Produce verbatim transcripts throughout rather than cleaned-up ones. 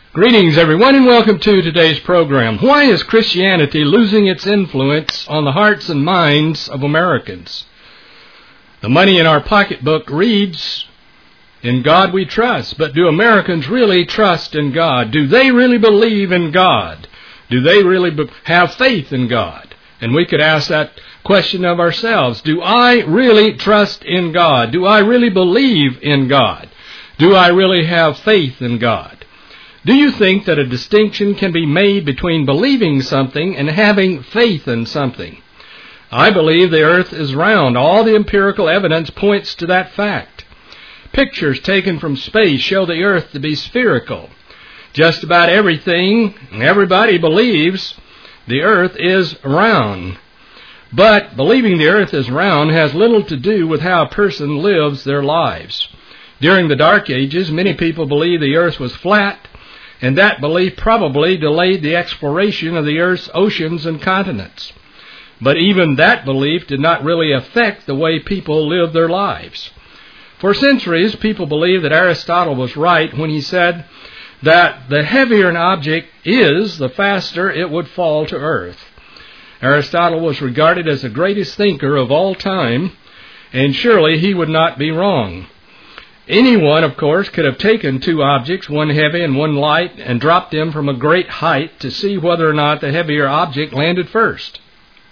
Greetings, everyone, and welcome to today's program. Why is Christianity losing its influence on the hearts and minds of Americans? The money in our pocketbook reads, "In God we trust." But do Americans really trust in God? Do they really believe in God? Do they really be- have faith in God? And we could ask that question of ourselves. Do I really trust in God? Do I really believe in God? Do I really have faith in God? Do you think that a distinction can be made between believing something and having faith in something? I believe the earth is round. All the empirical evidence points to that fact. Pictures taken from space show the earth to be spherical. Just about everything, everybody believes the earth is round. But believing the earth is round has little to do with how a person lives their lives. During the Dark Ages, many people believed the earth was flat, and that belief probably delayed the exploration of the earth's oceans and continents. But even that belief did not really affect the way people lived their lives. For centuries, people believed that Aristotle was right when he said that the heavier an object is, the faster it would fall to earth. Aristotle was regarded as the greatest thinker of all time, and surely he would not be wrong. Anyone, of course, could have taken two objects, one heavy and one light, and dropped them from a great height to see whether or not the heavier object landed first.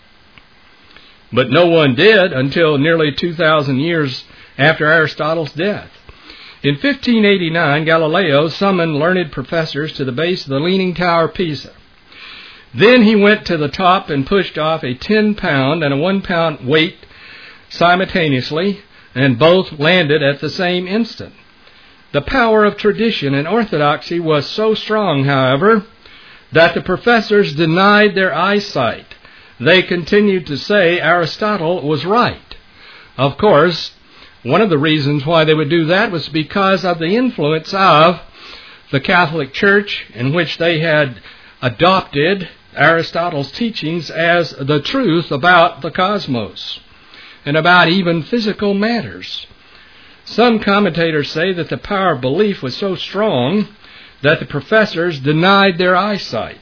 But no one did until nearly two thousand years after Aristotle's death. In fifteen eighty-nine, Galileo summoned learned professors to the base of the Leaning Tower of Pisa. Then he went to the top and pushed off a ten-pound and a one-pound weight simultaneously, and both landed at the same instant. The power of tradition and orthodoxy was so strong, however, that the professors denied their eyesight. They continued to say Aristotle was right. Of course, one of the reasons why they would do that was because of the influence of the Catholic Church, in which they had adopted Aristotle's teachings as the truth about the cosmos and about even physical matters. Some commentators say that the power of belief was so strong that the professors denied their eyesight.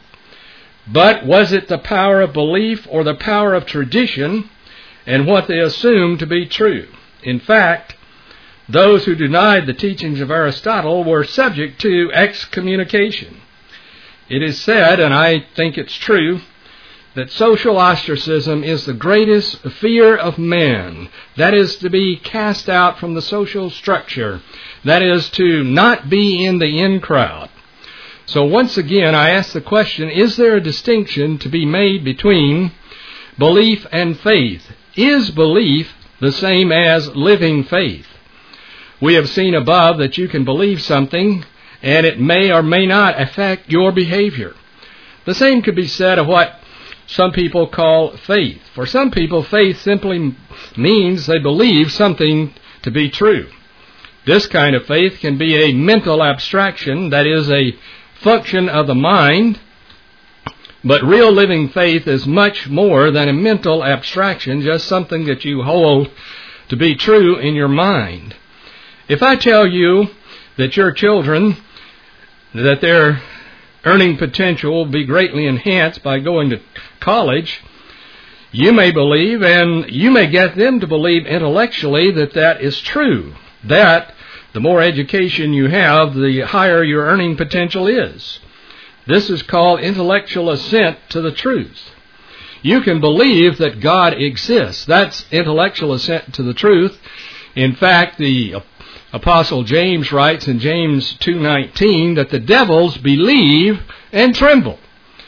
But was it the power of belief or the power of tradition and what they assumed to be true? In fact, those who denied the teachings of Aristotle were subject to excommunication. It is said, and I think it's true, that social ostracism is the greatest fear of man. That is to be cast out from the social structure. That is to not be in the in crowd. So once again, I ask the question, is there a distinction to be made between belief and faith? Is belief the same as living faith? We have seen above that you can believe something, and it may or may not affect your behavior. The same could be said of what some people call faith. For some people, faith simply means they believe something to be true. This kind of faith can be a mental abstraction, that is, a function of the mind, but real living faith is much more than a mental abstraction, just something that you hold to be true in your mind. If I tell you that your children, that their earning potential will be greatly enhanced by going to college, you may believe, and you may get them to believe intellectually that that is true, that the more education you have, the higher your earning potential is. This is called intellectual assent to the truth. You can believe that God exists. That's intellectual assent to the truth. In fact, the Apostle James writes in James two nineteen that the devils believe and tremble.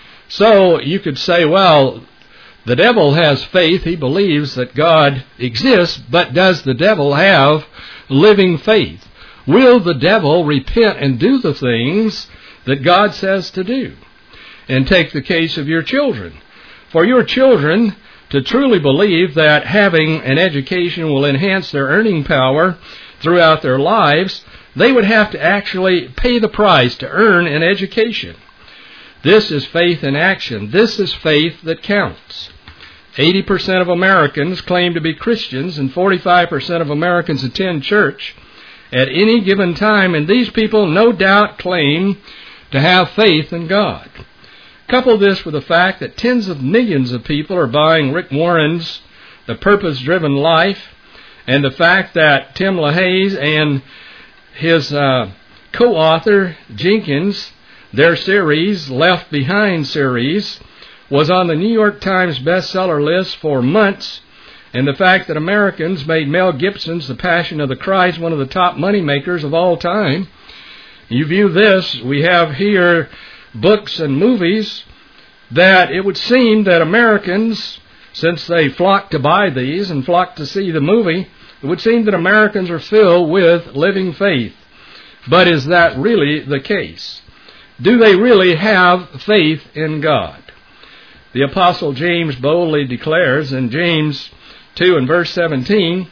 So you could say, well, the devil has faith. He believes that God exists, but does the devil have living faith? Will the devil repent and do the things that God says to do? And take the case of your children. For your children to truly believe that having an education will enhance their earning power throughout their lives, they would have to actually pay the price to earn an education. This is faith in action. This is faith that counts. eighty percent of Americans claim to be Christians, and forty-five percent of Americans attend church at any given time, and these people no doubt claim to have faith in God. Couple this with the fact that tens of millions of people are buying Rick Warren's The Purpose-Driven Life, and the fact that Tim LaHaye and his uh, co-author Jenkins, their series, Left Behind series, was on the New York Times bestseller list for months, and the fact that Americans made Mel Gibson's The Passion of the Christ one of the top moneymakers of all time. You view this, we have here books and movies, that it would seem that Americans, since they flock to buy these and flock to see the movie, it would seem that Americans are filled with living faith. But is that really the case? Do they really have faith in God? The Apostle James boldly declares in James two and verse seventeen,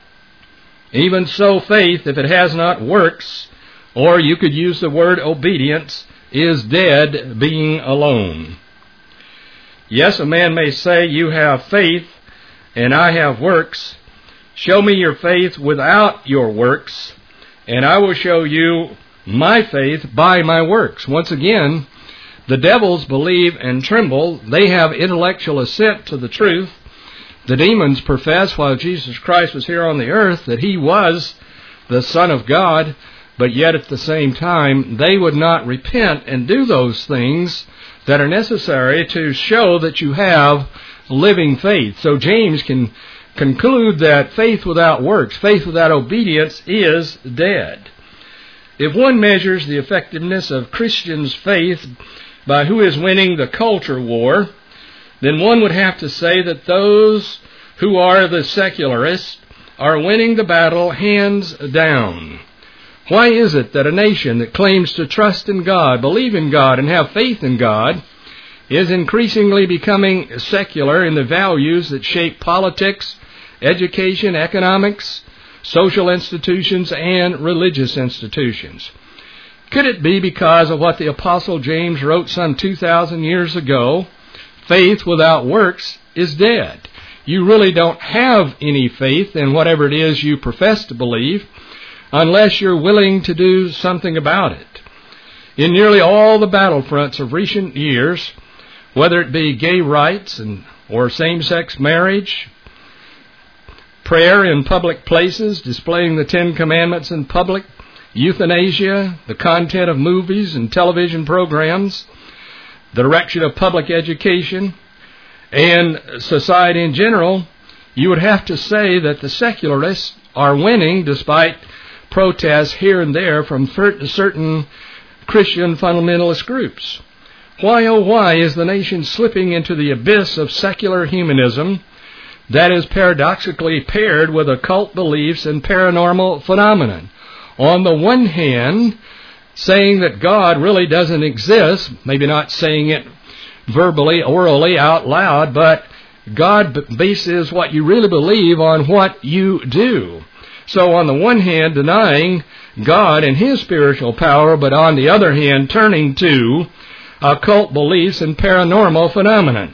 even so faith, if it has not works, or you could use the word obedience, is dead being alone. Yes, a man may say, you have faith and I have works. Show me your faith without your works, and I will show you my faith by my works. Once again, the devils believe and tremble. They have intellectual assent to the truth. The demons profess while Jesus Christ was here on the earth that he was the Son of God, but yet at the same time they would not repent and do those things that are necessary to show that you have living faith. So James can conclude that faith without works, faith without obedience, is dead. If one measures the effectiveness of Christians' faith by who is winning the culture war, then one would have to say that those who are the secularists are winning the battle hands down. Why is it that a nation that claims to trust in God, believe in God, and have faith in God is increasingly becoming secular in the values that shape politics, education, economics, social institutions, and religious institutions? Could it be because of what the Apostle James wrote some two thousand years ago? Faith without works is dead. You really don't have any faith in whatever it is you profess to believe unless you're willing to do something about it. In nearly all the battlefronts of recent years, whether it be gay rights and or same-sex marriage, prayer in public places, displaying the Ten Commandments in public, euthanasia, the content of movies and television programs, the direction of public education, and society in general, you would have to say that the secularists are winning despite protests here and there from certain Christian fundamentalist groups. Why, oh why, is the nation slipping into the abyss of secular humanism that is paradoxically paired with occult beliefs and paranormal phenomenon? On the one hand, saying that God really doesn't exist, maybe not saying it verbally, orally, out loud, but God bases what you really believe on what you do. So on the one hand, denying God and His spiritual power, but on the other hand, turning to occult beliefs and paranormal phenomenon.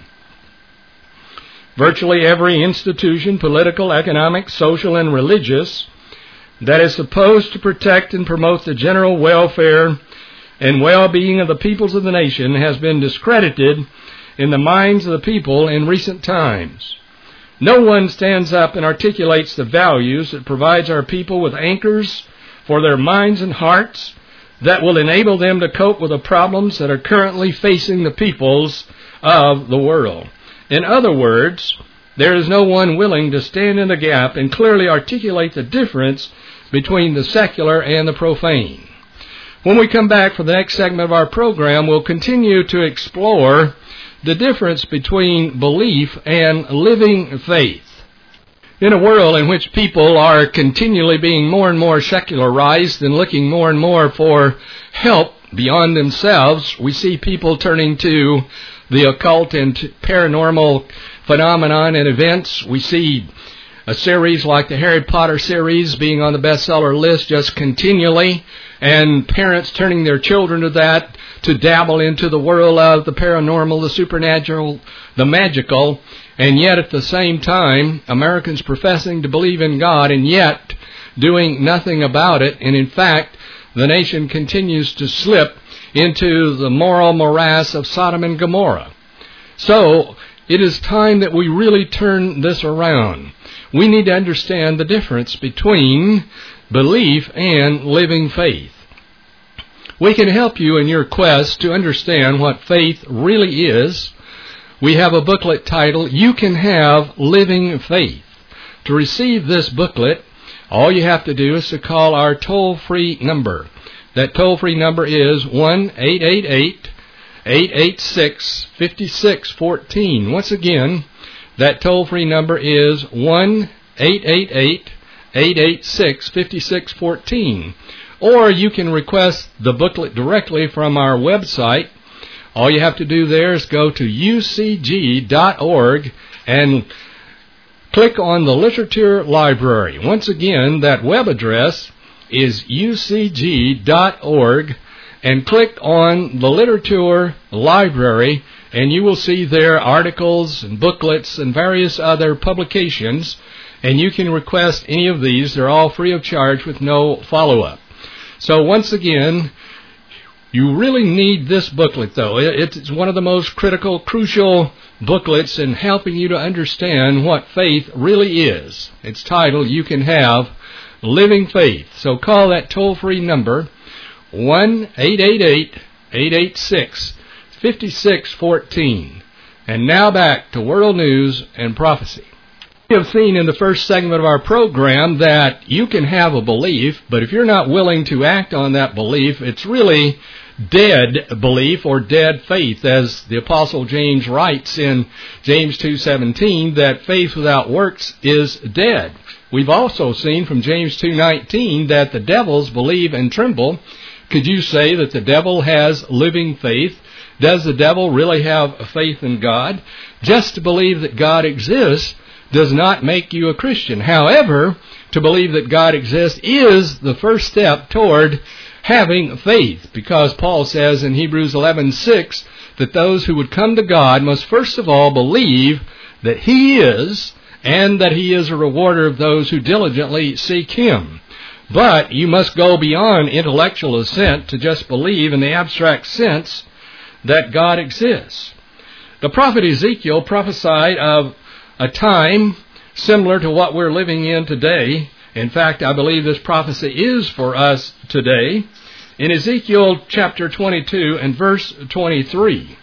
Virtually every institution, political, economic, social, and religious, that is supposed to protect and promote the general welfare and well-being of the peoples of the nation has been discredited in the minds of the people in recent times. No one stands up and articulates the values that provides our people with anchors for their minds and hearts that will enable them to cope with the problems that are currently facing the peoples of the world. In other words, there is no one willing to stand in the gap and clearly articulate the difference between the secular and the profane. When we come back for the next segment of our program, we'll continue to explore the difference between belief and living faith. In a world in which people are continually being more and more secularized and looking more and more for help beyond themselves, we see people turning to the occult and paranormal phenomenon and events. We see a series like the Harry Potter series being on the bestseller list just continually, and parents turning their children to that to dabble into the world of the paranormal, the supernatural, the magical, and yet at the same time, Americans professing to believe in God and yet doing nothing about it. And in fact, the nation continues to slip into the moral morass of Sodom and Gomorrah. So, it is time that we really turn this around. We need to understand the difference between belief and living faith. We can help you in your quest to understand what faith really is. We have a booklet titled, You Can Have Living Faith. To receive this booklet, all you have to do is to call our toll-free number. That toll-free number is one eight eight eight, eight eight six, five six one four. Once again, that toll-free number is one eight eight eight, eight eight six, five six one four. Or you can request the booklet directly from our website. All you have to do there is go to U C G dot org and click on the Literature Library. Once again, that web address is U C G dot org, and click on the Literature Library, and you will see there articles and booklets and various other publications, and you can request any of these. They're all free of charge with no follow-up. So once again, you really need this booklet, though. It's one of the most critical, crucial booklets in helping you to understand what faith really is. It's titled, You Can Have Living Faith. So call that toll-free number, one eight eight eight, eight eight six, five six one four. And now back to World News and Prophecy. We have seen in the first segment of our program that you can have a belief, but if you're not willing to act on that belief, it's really dead belief or dead faith, as the Apostle James writes in James two seventeen, that faith without works is dead. We've also seen from James two nineteen that the devils believe and tremble. Could you say that the devil has living faith? Does the devil really have faith in God? Just to believe that God exists does not make you a Christian. However, to believe that God exists is the first step toward having faith, because Paul says in Hebrews eleven six that those who would come to God must first of all believe that He is, and that He is a rewarder of those who diligently seek Him. But you must go beyond intellectual assent to just believe in the abstract sense that God exists. The prophet Ezekiel prophesied of a time similar to what we're living in today. In fact, I believe this prophecy is for us today. In Ezekiel chapter twenty-two and verse twenty-three.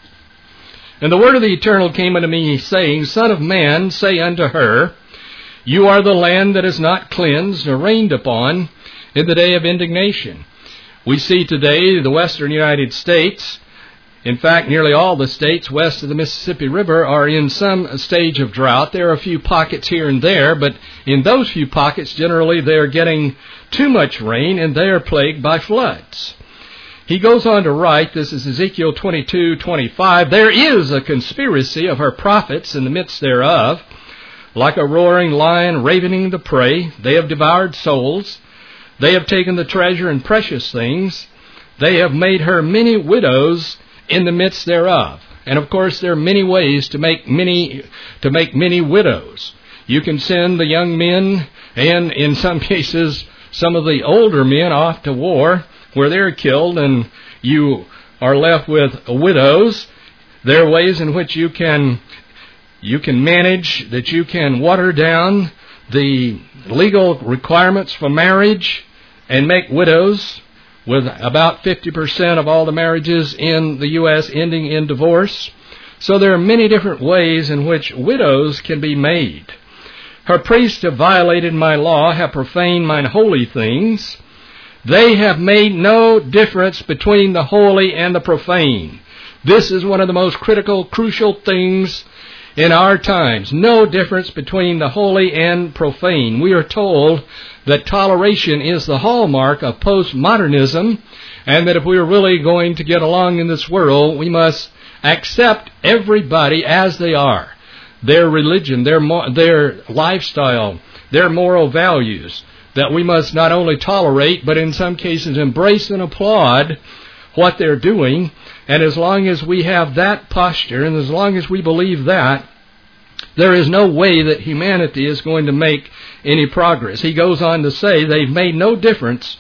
And the word of the Eternal came unto me, saying, Son of man, say unto her, You are the land that is not cleansed nor rained upon in the day of indignation. We see today the western United States, in fact, nearly all the states west of the Mississippi River are in some stage of drought. There are a few pockets here and there, but in those few pockets, generally they're getting too much rain and they are plagued by floods. He goes on to write, this is Ezekiel twenty-two twenty-five, There is a conspiracy of her prophets in the midst thereof, like a roaring lion ravening the prey. They have devoured souls. They have taken the treasure and precious things. They have made her many widows in the midst thereof. And of course there are many ways to make many to make many widows. You can send the young men, and in some cases some of the older men, off to war where they're killed, and you are left with widows. There are ways in which you can you can manage that you can water down the legal requirements for marriage and make widows, with about fifty percent of all the marriages in the U S ending in divorce. So there are many different ways in which widows can be made. Her priests have violated my law, have profaned mine holy things. They have made no difference between the holy and the profane. This is one of the most critical, crucial things in our times. No difference between the holy and profane. We are told that toleration is the hallmark of postmodernism, and that if we are really going to get along in this world, we must accept everybody as they are. Their religion, their their lifestyle, their moral values, that we must not only tolerate, but in some cases embrace and applaud what they're doing. And as long as we have that posture, and as long as we believe that, there is no way that humanity is going to make any progress. He goes on to say they've made no difference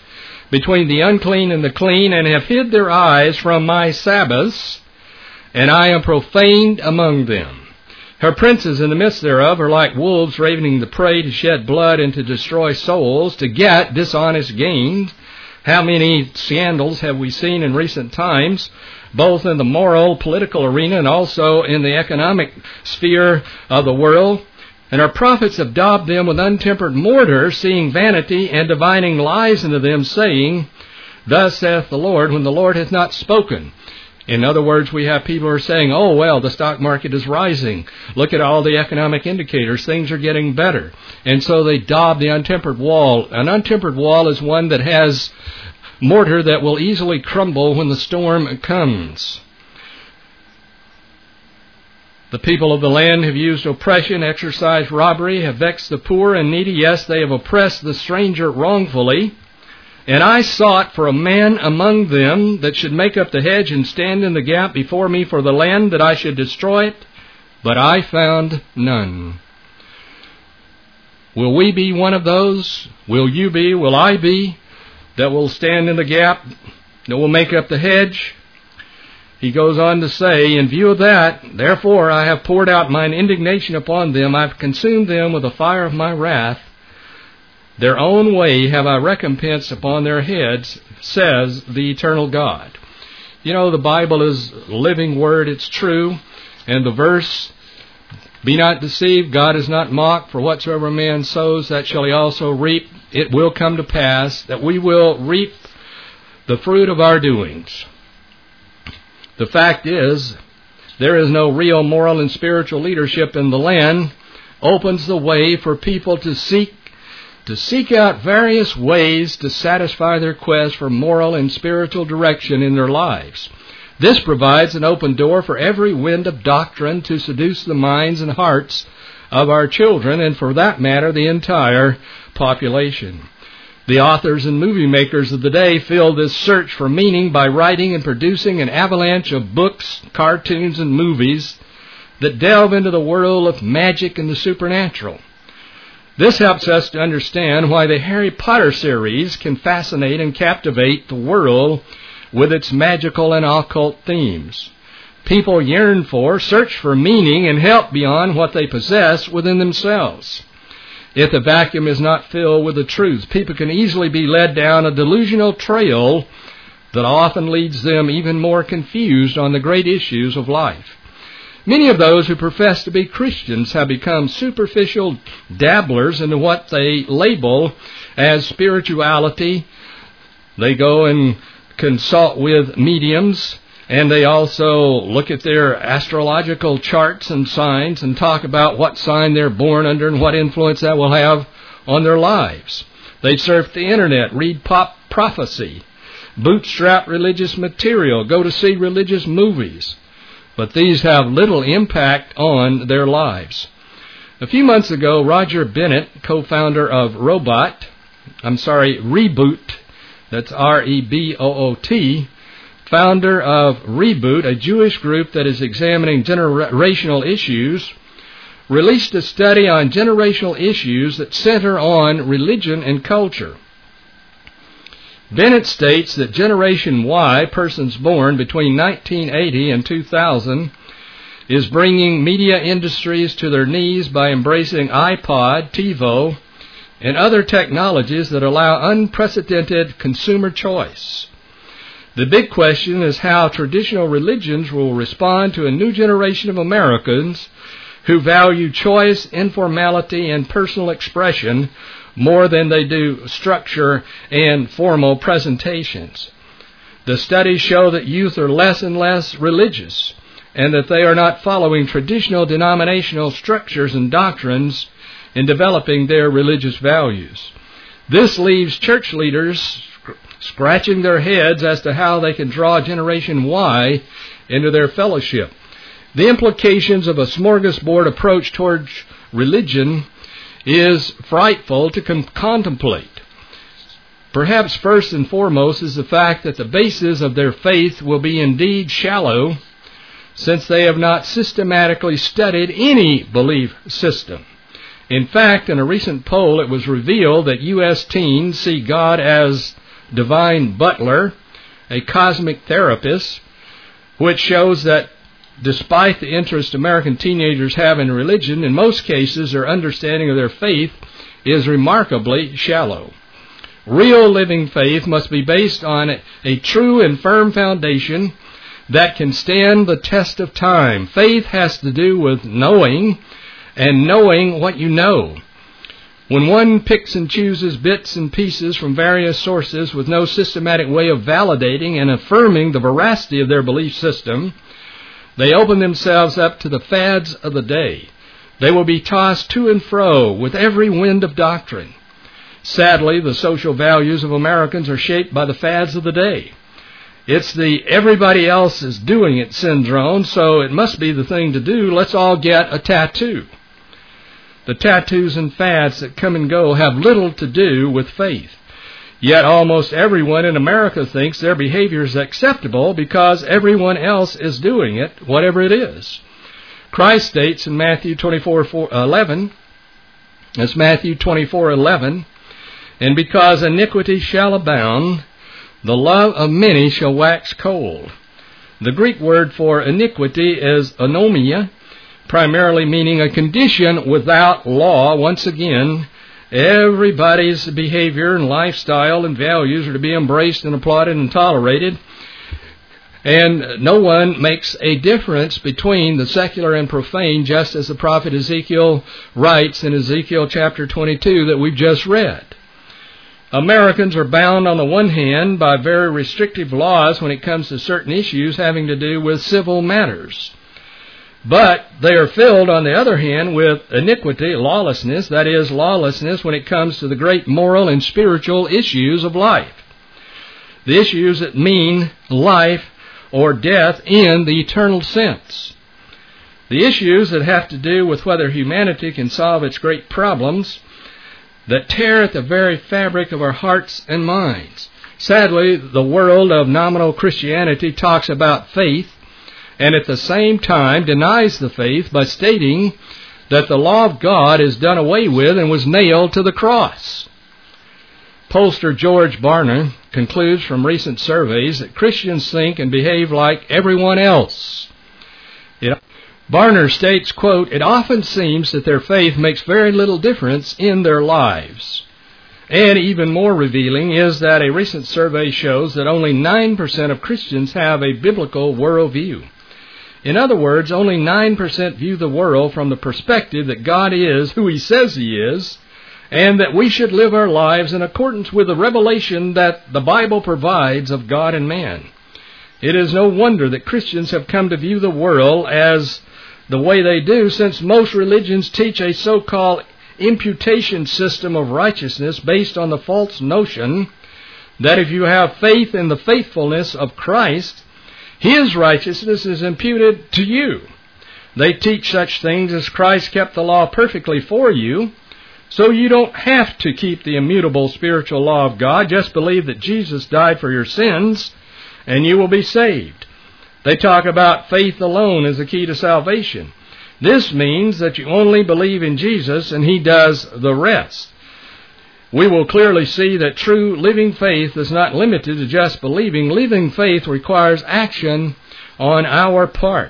between the unclean and the clean, and have hid their eyes from my Sabbaths, and I am profaned among them. Her princes in the midst thereof are like wolves ravening the prey, to shed blood and to destroy souls, to get dishonest gain. How many scandals have we seen in recent times, both in the moral, political arena and also in the economic sphere of the world? And our prophets have daubed them with untempered mortar, seeing vanity and divining lies into them, saying, Thus saith the Lord, when the Lord hath not spoken. In other words, we have people who are saying, oh, well, the stock market is rising. Look at all the economic indicators. Things are getting better. And so they daub the untempered wall. An untempered wall is one that has mortar that will easily crumble when the storm comes. The people of the land have used oppression, exercised robbery, have vexed the poor and needy. Yes, they have oppressed the stranger wrongfully. And I sought for a man among them that should make up the hedge and stand in the gap before me for the land, that I should destroy it, but I found none. Will we be one of those? Will you be? Will I be? That will stand in the gap, that will make up the hedge? He goes on to say, in view of that, therefore I have poured out mine indignation upon them, I have consumed them with the fire of my wrath. Their own way have I recompensed upon their heads, says the eternal God. You know, the Bible is a living word, it's true. And the verse, be not deceived, God is not mocked, for whatsoever a man sows, that shall he also reap. It will come to pass that we will reap the fruit of our doings. The fact is, there is no real moral and spiritual leadership in the land, opens the way for people to seek to seek out various ways to satisfy their quest for moral and spiritual direction in their lives. This provides an open door for every wind of doctrine to seduce the minds and hearts of our children, and for that matter, the entire population. The authors and movie makers of the day fill this search for meaning by writing and producing an avalanche of books, cartoons, and movies that delve into the world of magic and the supernatural. This helps us to understand why the Harry Potter series can fascinate and captivate the world with its magical and occult themes. People yearn for, search for meaning and help beyond what they possess within themselves. If the vacuum is not filled with the truth, people can easily be led down a delusional trail that often leads them even more confused on the great issues of life. Many of those who profess to be Christians have become superficial dabblers into what they label as spirituality. They go and consult with mediums, and they also look at their astrological charts and signs and talk about what sign they're born under and what influence that will have on their lives. They surf the internet, read pop prophecy, bootstrap religious material, go to see religious movies. But these have little impact on their lives. A few months ago, Roger Bennett, co-founder of Robot, I'm sorry, Reboot, that's R E B O O T, founder of Reboot, a Jewish group that is examining generational issues, released a study on generational issues that center on religion and culture. Bennett states that Generation Y, persons born between nineteen eighty and two thousand, is bringing media industries to their knees by embracing iPod, TiVo, and other technologies that allow unprecedented consumer choice. The big question is how traditional religions will respond to a new generation of Americans who value choice, informality, and personal expression more than they do structure and formal presentations. The studies show that youth are less and less religious, and that they are not following traditional denominational structures and doctrines in developing their religious values. This leaves church leaders scratching their heads as to how they can draw Generation Y into their fellowship. The implications of a smorgasbord approach towards religion is frightful to com- contemplate. Perhaps first and foremost is the fact that the basis of their faith will be indeed shallow, since they have not systematically studied any belief system. In fact, in a recent poll, it was revealed that U S teens see God as Divine Butler, a cosmic therapist, which shows that despite the interest American teenagers have in religion, in most cases their understanding of their faith is remarkably shallow. Real living faith must be based on a, a true and firm foundation that can stand the test of time. Faith has to do with knowing, and knowing what you know. When one picks and chooses bits and pieces from various sources with no systematic way of validating and affirming the veracity of their belief system, they open themselves up to the fads of the day. They will be tossed to and fro with every wind of doctrine. Sadly, the social values of Americans are shaped by the fads of the day. It's the everybody else is doing it syndrome, so it must be the thing to do. Let's all get a tattoo. The tattoos and fads that come and go have little to do with faith. Yet almost everyone in America thinks their behavior is acceptable because everyone else is doing it, whatever it is. Christ states in Matthew twenty-four eleven, that's Matthew twenty-four eleven, and because iniquity shall abound, the love of many shall wax cold. The Greek word for iniquity is anomia, primarily meaning a condition without law. Once again, everybody's behavior and lifestyle and values are to be embraced and applauded and tolerated. And no one makes a difference between the secular and profane, just as the prophet Ezekiel writes in Ezekiel chapter twenty-two that we've just read. Americans are bound on the one hand by very restrictive laws when it comes to certain issues having to do with civil matters. But they are filled, on the other hand, with iniquity, lawlessness, that is, lawlessness when it comes to the great moral and spiritual issues of life. The issues that mean life or death in the eternal sense. The issues that have to do with whether humanity can solve its great problems that tear at the very fabric of our hearts and minds. Sadly, the world of nominal Christianity talks about faith and at the same time denies the faith by stating that the law of God is done away with and was nailed to the cross. Pollster George Barna concludes from recent surveys that Christians think and behave like everyone else. It, Barna states, quote, "It often seems that their faith makes very little difference in their lives." And even more revealing is that a recent survey shows that only nine percent of Christians have a biblical worldview. In other words, only nine percent view the world from the perspective that God is who He says He is, and that we should live our lives in accordance with the revelation that the Bible provides of God and man. It is no wonder that Christians have come to view the world as the way they do, since most religions teach a so-called imputation system of righteousness based on the false notion that if you have faith in the faithfulness of Christ, His righteousness is imputed to you. They teach such things as Christ kept the law perfectly for you, so you don't have to keep the immutable spiritual law of God. Just believe that Jesus died for your sins, and you will be saved. They talk about faith alone as the key to salvation. This means that you only believe in Jesus and He does the rest. We will clearly see that true living faith is not limited to just believing. Living faith requires action on our part.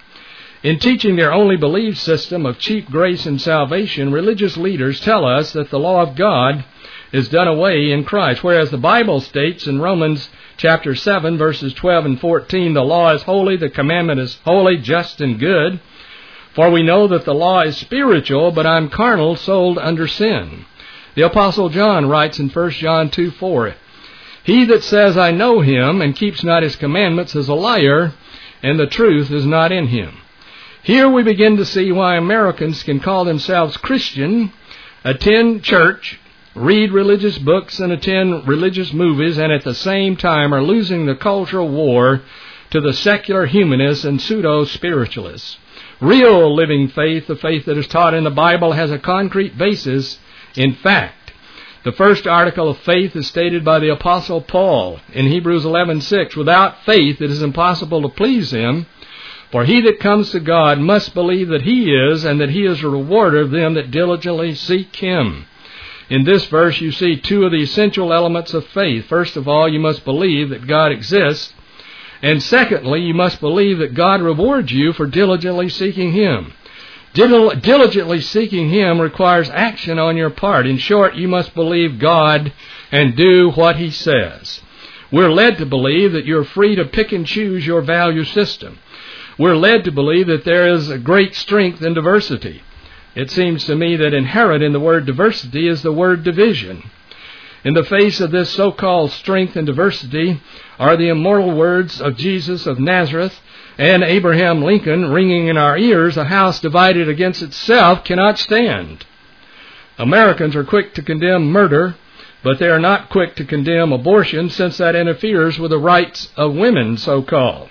In teaching their only belief system of cheap grace and salvation, religious leaders tell us that the law of God is done away in Christ, whereas the Bible states in Romans chapter seven, verses twelve and fourteen, the law is holy, the commandment is holy, just, and good. For we know that the law is spiritual, but I'm carnal, sold under sin. The Apostle John writes in First John two four, "He that says, I know Him, and keeps not His commandments is a liar, and the truth is not in him." Here we begin to see why Americans can call themselves Christian, attend church, read religious books, and attend religious movies, and at the same time are losing the cultural war to the secular humanists and pseudo-spiritualists. Real living faith, the faith that is taught in the Bible, has a concrete basis in fact. The first article of faith is stated by the Apostle Paul in Hebrews eleven six, "Without faith it is impossible to please Him, for he that comes to God must believe that He is, and that He is a rewarder of them that diligently seek Him." In this verse, you see two of the essential elements of faith. First of all, you must believe that God exists. And secondly, you must believe that God rewards you for diligently seeking Him. Dil- diligently seeking Him requires action on your part. In short, you must believe God and do what He says. We're led to believe that you're free to pick and choose your value system. We're led to believe that there is a great strength in diversity. It seems to me that inherent in the word diversity is the word division. In the face of this so-called strength and diversity are the immortal words of Jesus of Nazareth and Abraham Lincoln ringing in our ears, "A house divided against itself cannot stand." Americans are quick to condemn murder, but they are not quick to condemn abortion, since that interferes with the rights of women, so-called.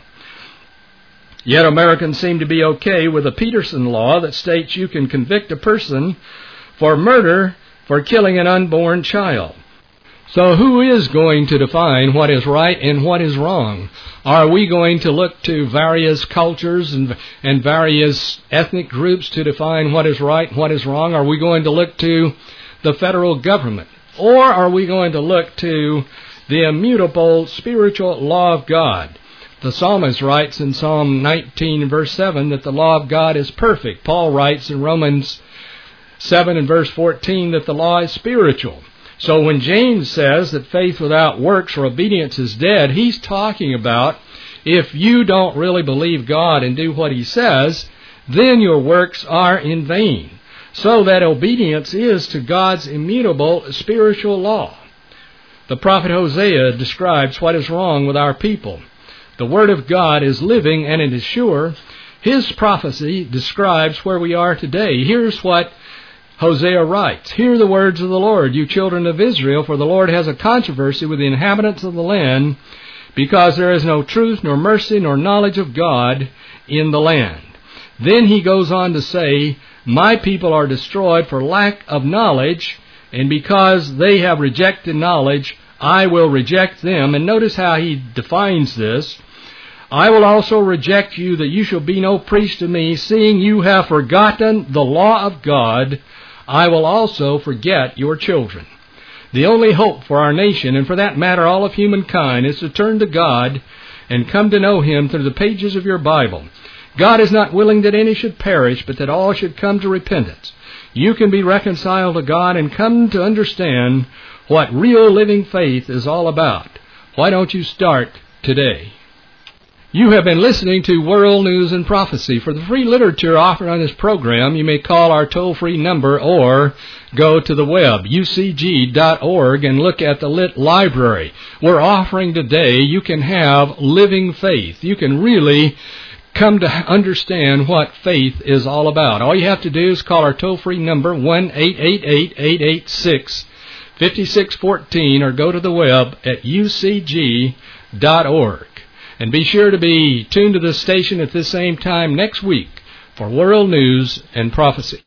Yet Americans seem to be okay with the Peterson law that states you can convict a person for murder for killing an unborn child. So who is going to define what is right and what is wrong? Are we going to look to various cultures and, and various ethnic groups to define what is right and what is wrong? Are we going to look to the federal government? Or are we going to look to the immutable spiritual law of God? The psalmist writes in Psalm nineteen, verse seven, that the law of God is perfect. Paul writes in Romans seven and verse fourteen that the law is spiritual. So when James says that faith without works or obedience is dead, he's talking about if you don't really believe God and do what He says, then your works are in vain. So that obedience is to God's immutable spiritual law. The prophet Hosea describes what is wrong with our people. The Word of God is living and it is sure. His prophecy describes where we are today. Here's what Hosea writes. "Hear the words of the Lord, you children of Israel, for the Lord has a controversy with the inhabitants of the land, because there is no truth, nor mercy, nor knowledge of God in the land." Then he goes on to say, "My people are destroyed for lack of knowledge, and because they have rejected knowledge, I will reject them." And notice how he defines this. "I will also reject you, that you shall be no priest to me, seeing you have forgotten the law of God. I will also forget your children." The only hope for our nation, and for that matter all of humankind, is to turn to God and come to know Him through the pages of your Bible. God is not willing that any should perish, but that all should come to repentance. You can be reconciled to God and come to understand what real living faith is all about. Why don't you start today? You have been listening to World News and Prophecy. For the free literature offered on this program, you may call our toll-free number or go to the web, U C G dot org, and look at the Lit Library. We're offering today, you can have living faith. You can really come to understand what faith is all about. All you have to do is call our toll-free number, one eight eight eight, eight eight six, five six one four, or go to the web at U C G dot org. And be sure to be tuned to this station at this same time next week for World News and Prophecy.